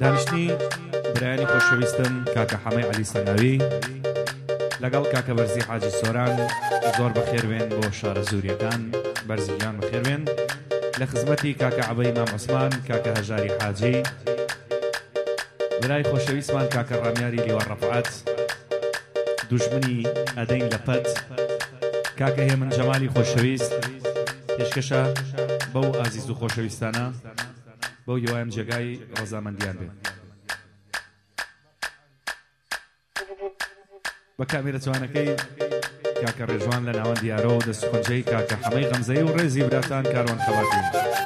دانیشتنی برایانی خۆشەویستم کاکە حەمەی عەلی سەنگاوی لەگەڵ کاکە بەرزی حاجی سۆران زۆر بەخێربێن بۆ شارە زوریەکان بەرزییان بەخێربێن لە خزمەتی کاکە عەبەی مام عوسمان کاکە هەژاری حاجی برای خۆشەویستمان کاکە ڕامیاری لیوان ڕەفعات دوژمنی ئەدەین لە پەت کاکە هێمن جەمالی خۆشەویست پێشکەشە بەو ئازیز و خۆشەویستانە بەو هیوایم جێگای ڕەزامەندیان بێت بە کامێرە جوانەکەی کاکە ڕێژوان لە ناوەن دیارۆ و دەستخۆنجەی کاکە حەمەی غەمزەی و ڕێزی براتان کاروان خەباتین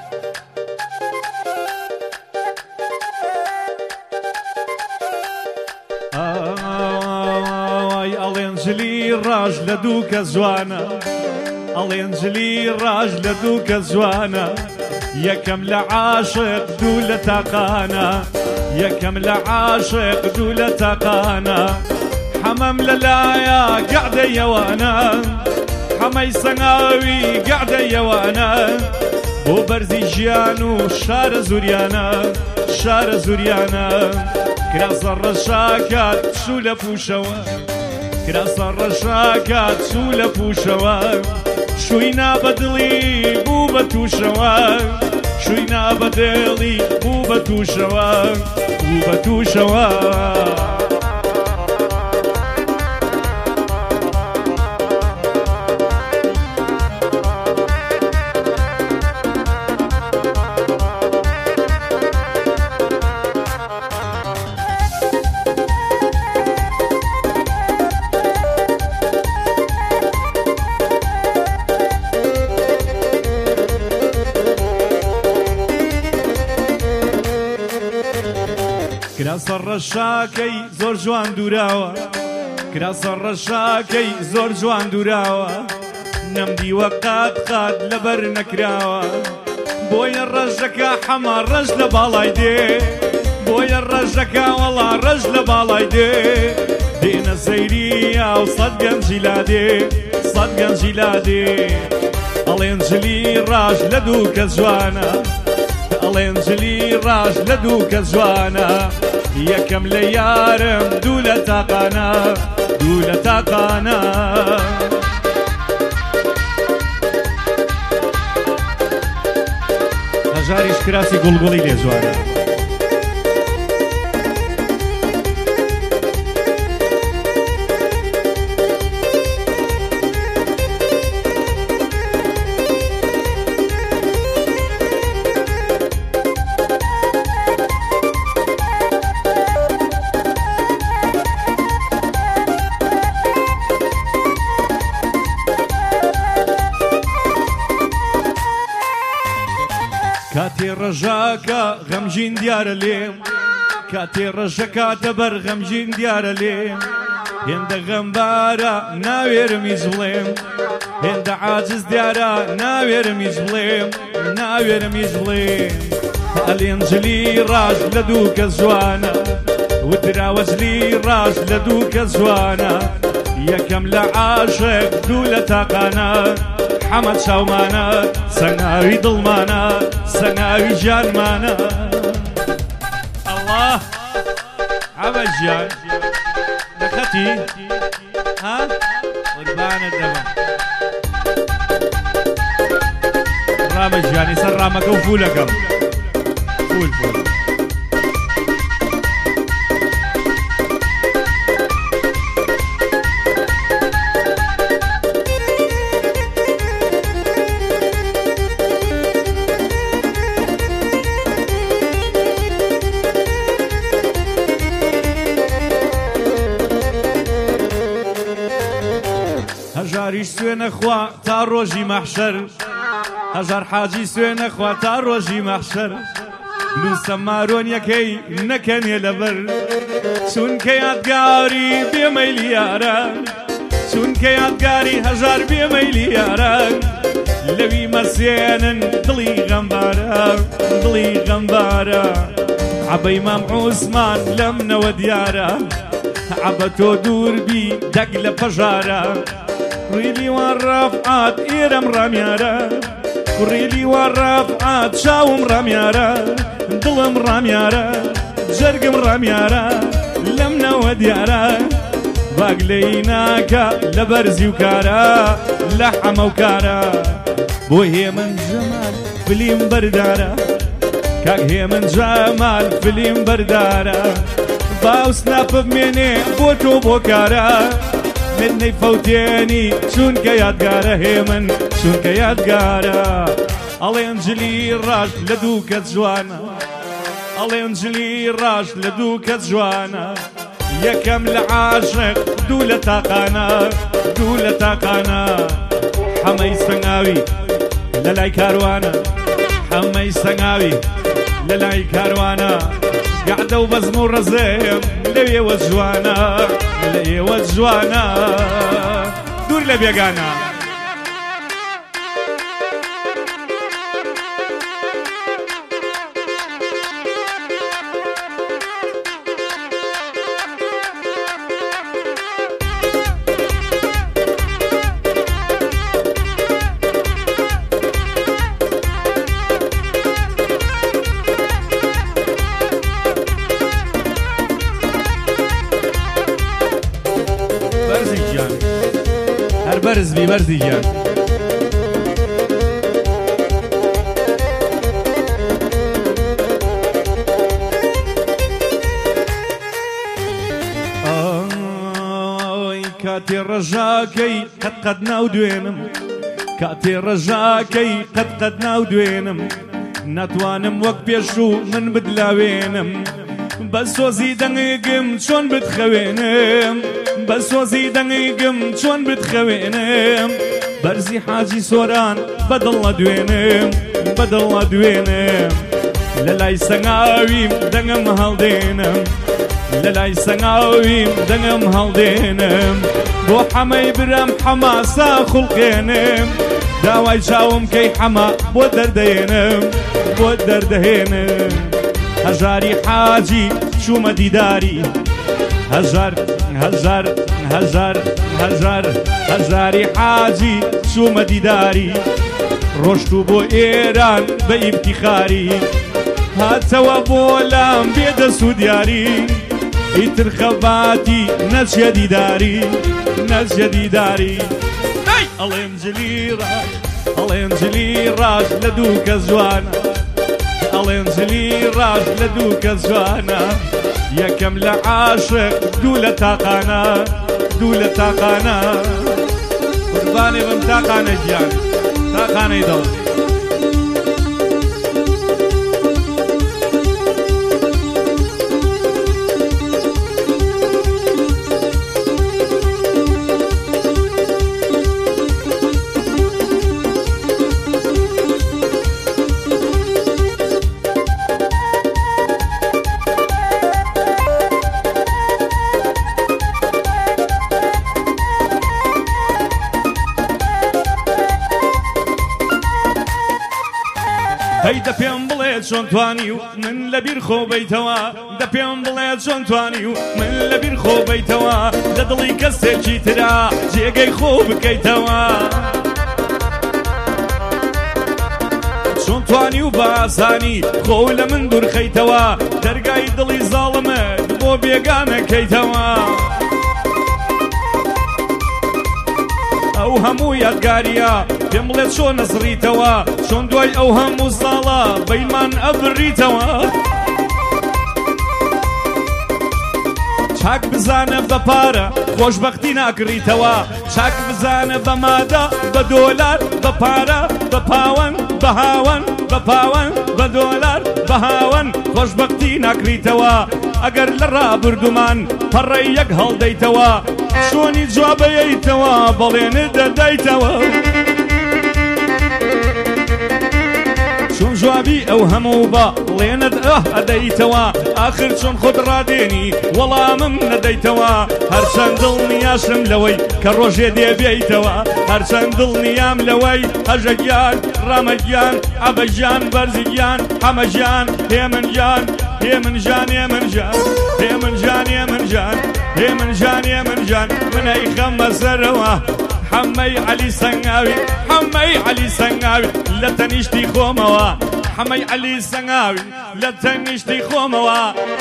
ئەڵێنجلی ڕاژ لە دوو کە جوانە ئەڵێنجلی ڕاژ لە دوو کە جوانە یەکەم لە عاشق دوو لە تاقانە یەکەم لە عاشق دوو لە تاقانە حەمەم لەلایە گەعدەیەوانە حەمەی سەنگاوی گەعدەیەوانە بۆ بەرزی ژیان و شارە زوریانە شارە زوریانە کراسە ڕەشاکات چوو لە پوشەوە کراسە ڕەشاکات چوو لە پوشەوە شووی نابەدڵی بوو بە تووشەوە شووی نابەدڵی بوو بە تووشەوە بوو بە تووشەوە کراسە ڕەشاکەی زۆر جوان دووراوە کراسە ڕەشاکەی زۆر جوان دووراوە نەمدیوە قات قات لەبەر نەکراوە بۆیە ڕەشەکە حەما ڕەش لە باڵای دێ بۆیە ڕەشەکە وەڵا ڕەش لە باڵای دێ دێنە سەیریە و سەد گەنجی لا دێ سەد گەنجی لا دێ ئەڵێنجلی ڕاژ لە دوو کە جوانە ئەڵێنجلی ڕاژ لە دوو کە جوانە یەکەم لە یارم دوو لە تاقانە دوو لە تاقانە هەژاریش کراسی گوڵگوڵی لێ جوانە کاتێ ڕەژاکە غەمژین دیارە لێم کاتێ ڕەژەکاتە بەر غەمژین دیارە لێم هێندە غەمبارە ناوێرم هیچ بڵێم هێندە عاجز دیارە ناوێرم هیچ بڵێم ناوێرم هیچ بڵێم ئەڵێنجلی ڕاژ لە دوو کە جوانە وتراوەجلی ڕاژ لە دوو کە جوانە یەکەم لە عاشق دوو لە تاقانە حەمەد چاومانە سەنگاوی دڵمانە سەنگاوی ژیانمانە ئەڵڵا عەبە ژیان دەخەتی ها قوربانت دەبم ڕامە ژیانی سەر ڕامەکە و فولەکەم فول فول هەژاریش سوێنە خوا تا ڕۆژی مەحشەر هەژار حاجی سوێنە خوا تا ڕۆژی مەحشەر لوسە مارۆنیەکەی نەکەنێ لەبەر چونکە یادگاری بێمەیلی یارە چونکە یادگاری هەژار بێمەیلی یارە لەوی مەسێنن دڵی غەمبارە دڵی غەمبارە عەبەی مام عوسمان لەمنەوە دیارە عەبە تۆ دووربی دەگ لە پەژارە کوڕی لیوان ڕەفعات ئێرەم ڕامیارە کوڕی لیوان ڕەفعات چاوم ڕامیارە دڵم ڕامیارە جەرگم ڕامیارە لەم نەوە دیارە باگ لێی ناکە لە بەرزی و کارە لە حەمە و کارە بۆ هێمن جەمال فلیم بەردارە کاک هێمن جەمال فلیم بەردارە باوس ناپە بمێنێ بۆ تۆ بۆ کارە من نەیفەوتێنی چونکە یادگارە هێمن چونکە یادگارە ئەڵێن جلی ڕاش لە دوو کەس جوانە ئەڵێن جلی ڕاش لە دوو کەس جوانە یەکەم لە عاشق دوو لە تاقانە دوو لە تاقانە حەمەی سەنگاوی لە لای کاروانە حەمەی سەنگاوی لە لای کاروانە گعدە و بەزم و ڕزێم لەوێوە جوانە لەوێوە جوانە دوور لە بێگانە بەرزبی بەرزی گیان کاتێ ڕەژاکەی قەت ناو دوێنم کاتێ ڕەژاکەی قەت ناو دوێنم ناتوانم وەک پێشوو من بدلاوێنم بە سۆزی دەنگم چۆن بتخەوێنم بە سۆزی دەنگم چۆن بتخەوێنم بەرزی حاجی سۆران بەدڵە دوێنم بەدڵە دوێنم لە لای سەنگاویم دەنگم هەڵدێنم لە لای سەنگاویم دەنگم هەڵدێنم بۆ حەمەی برم حەماسا خوڵقێنم داوای چاوم کەی حەما بۆ دەردەهێنم بۆ دەردەهێنم هەژاری حاجی چوومە دیداری هەژاری حاجی چوومە دیداری ڕۆشتو بۆ ئێران بە ئیفتیخاری هاتەوە بۆ لام بێدە سوودیاری ئیتر خەباتی نەچیە دیداری نەچیە دیداری ئەڵێم جلی ڕاش ئەڵێم جلی ڕاش لە دوو کەس جوانە ئەڵێن جلی ڕاش لە دوو کەس جوانە یەکەم لە عاشق دوو لە تاقانە دوو لە تاقانە قوربانێ بم تاقانە گیان تاقانەی دڵ دە پێم بڵێت چۆن توانی و من لەبیر خۆ بیتەوە دە پێم بڵێت چۆن توانی و من لەبیر خۆ بیتەوە لە دڵی کەسێکی ترا جێگەی خۆ بکەیتەوە چۆن توانی و باسانی خۆ لە من دوورخەیتەوە دەرگای دڵی زاڵمت بۆ بێگانەکەیتەوە ئەو هەموو یادگاریە پێم بڵێت چۆن نەزڕیتەوە چۆن دوای ئەو هەموو ساڵە بەیمان ئەبڕیتەوە چاک بزانە بە پارە خۆشبەختی ناکڕیتەوە چاک بزانە بە مادە بە دۆلار بە پارە بە پاوەند بە هاوەند بە پاوەند بە دۆلار بە هاوەند خۆشبەختی ناکڕیتەوە ئەگەر لە ڕابردومان پەڕەی یەک هەڵدەیتەوە چۆنی جوابەیەیتەوە بەڵێنت دەدەیتەوە چۆن جوابی ئەو هەموو بە لێنت ئەدەیتەوە ئاخر چۆن خۆت ڕادێنی وەڵامم نەدەیتەوە هەرچەند دڵنیاشم لەوەی کە ڕۆژێ دێبێیتەوە هەرچەند دڵنیام لەوەی هەژەگیان ڕامەگیان عەبەگیان بەرزگیان حەمەگیان هێمنگیان هێمنجان هێمنجان هێمنجان هێمنجان هێمنجان هێمنجان منەی خەمە سەرەوە حەمەی عەلی سەنگاوی حەمەی عەلی سەنگاوی لە تەنیشتی خۆمەوە حەمەی عەلی سەنگاوی لە تەنیشتی خۆمەوە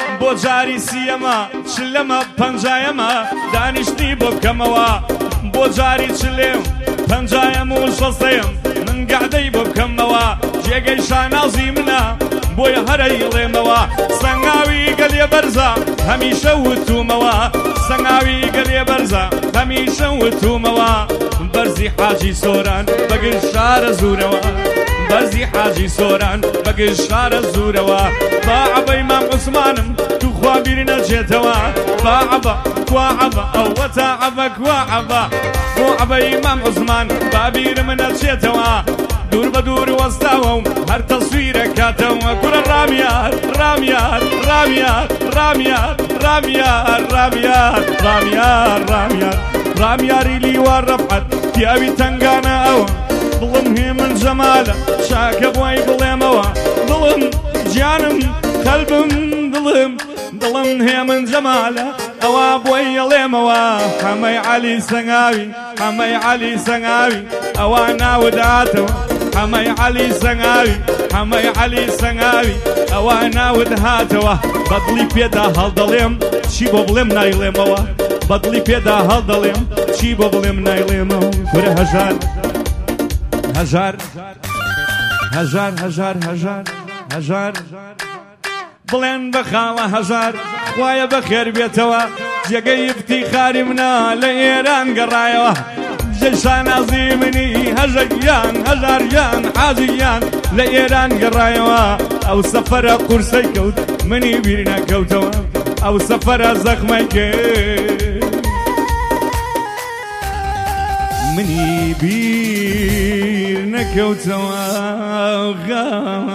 بۆ جاری سیەمە چلەمە پەنجایەمە دانیشتی بۆ بکەمەوە بۆ جاری چلێم پەنجایەم و شەستەیەم من گەعدەی بۆ بکەمەوە جێگەی شانازی منە بۆی هەرەیڵێمەوە سەنگاوی گەلێ بەرزە هەمیشە وتومەوە سەنگاوی گەلێ بەرزە هەمیشە وتومەوە بەرزی حاجی سۆران بەگشت شارە زوورەوە بەرزی حاجی سۆران بەگشت شارە زوورەوە باعەبە ئیمام عوسمانم تو خوا بیری نەچێتەوە باعەبە کواعەبە ئەوە تاعەبە کواعەبە بۆ عەبە ئیمام عوسمان بابیرم نەچێتەوە دوور بە دوور وەستاوە و هەر تەسویرە کاتەوە کوڕە ڕامیار ڕامیار ڕامیار ڕامیار ڕامیار ڕامیار ڕامیار ڕامیار ڕامیاری لیوان ڕەفعەت پیاوی تەنگانە ئەوە دڵم هێ من جەمالە شاکە بۆی بڵێمەوە دڵم گیانم قەلبم دڵم هێ من جەمالە ئەوە بۆی ئەڵێمەوە هەمەی عەلی سەنگاوی هەمەی عەلی سەنگاوی ئەوە ناوداتەوە هەمەی عەلی سەنگاوی هەمەی عەلی سەنگاوی ئەوە ناود هاتەوە بەدڵی پێدا هەڵدەڵێم چی بۆ بڵێم نایڵێمەوە بەدڵی پێدا هەڵدەڵێم چی بۆ بڵێم نایڵێمەوە ورە هەژار هەژار هەژار هەژار هەژار هەژار بڵێن بە خاڵە هەژار خوایە بەخێر بێتەوە جێگەی افتیخاری منە لە ئێران گەڕایەوە جەشانازی منی هەژەریان هەژاریان حاجیان لە ئێران گەڕایەوە ئەو سەفەرە قورسەی کەوت منی بیر نەکەوتەوە ئەو سەفەرە زەخمەی کرد منی بیر نەکەوتەوە